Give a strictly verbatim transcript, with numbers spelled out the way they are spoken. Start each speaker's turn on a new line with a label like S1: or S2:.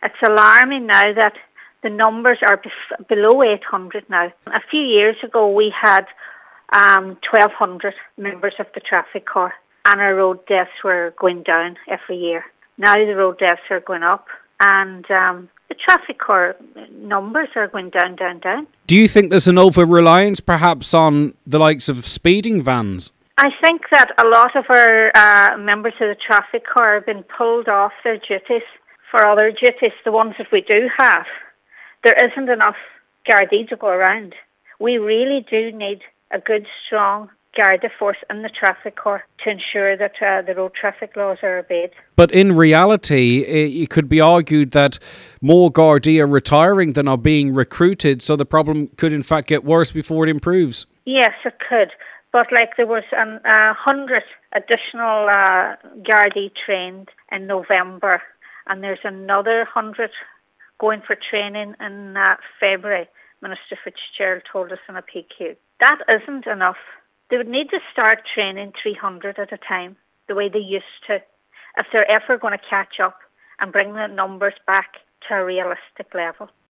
S1: It's alarming now that the numbers are bef- below eight hundred now. A few years ago we had um, twelve hundred members of the traffic corps, and our road deaths were going down every year. Now the road deaths are going up, and um, the traffic corps numbers are going down, down, down.
S2: Do you think there's an over-reliance perhaps on the likes of speeding vans?
S1: I think that a lot of our uh, members of the traffic corps have been pulled off their duties for other duties, the ones that we do have. There isn't enough Gardaí to go around. We really do need a good, strong Garda force in the traffic corps to ensure that uh, the road traffic laws are obeyed.
S2: But in reality, it could be argued that more Gardaí are retiring than are being recruited, so the problem could in fact get worse before it improves.
S1: Yes, it could. But like there was a um, uh, hundred additional uh, Gardaí trained in November, and there's another hundred going for training in uh, February. Minister Fitzgerald told us in a P Q. That isn't enough. They would need to start training three hundred at a time, the way they used to, if they're ever going to catch up and bring the numbers back to a realistic level.